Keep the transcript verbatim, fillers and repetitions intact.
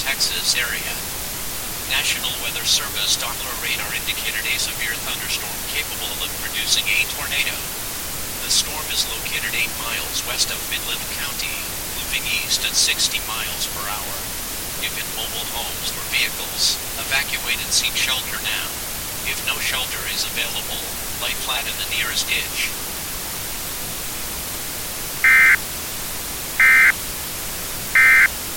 Texas area. National Weather Service Doppler radar indicated a severe thunderstorm capable of producing a tornado. The storm is located eight miles west of Midland County, moving east at sixty miles per hour. If in mobile homes or vehicles, evacuate and seek shelter now. If no shelter is available, lie flat in the nearest ditch.